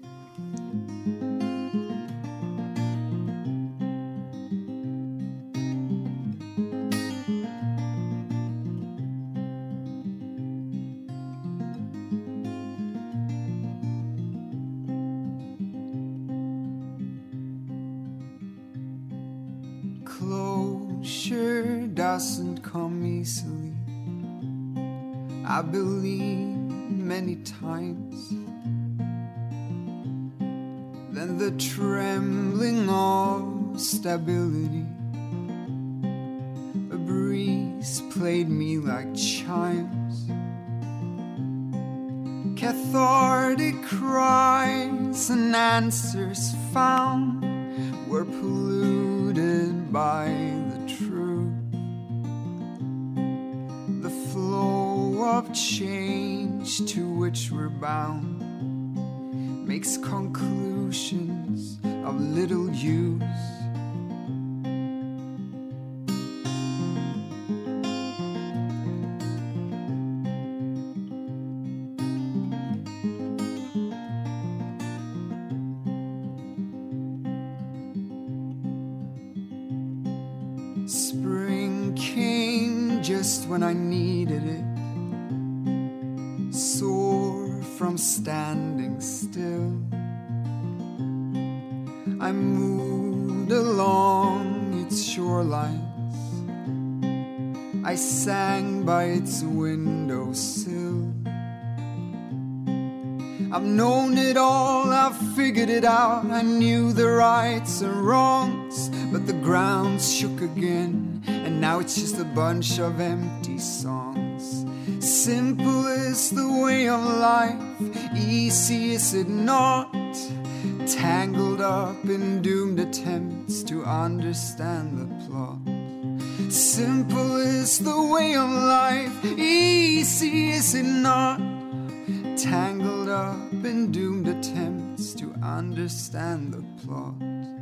Closure doesn't come easily. I believe many times. Then the trembling of stability. A breeze played me like chimes. Cathartic cries and answers found were polluted by the truth. The flow of change to which we're bound makes conclusions of little use. Spring came just when I needed it, sore from standing still. I moved along its shorelines, I sang by its windowsill. I've known it all, I've figured it out, I knew the rights and wrongs, but the ground shook again, and now it's just a bunch of empty songs. Simple is the way of life, easy is it not? Tangled up in doomed attempts to understand the plot. Simple is the way of life, easy is it not? Tangled up in doomed attempts to understand the plot.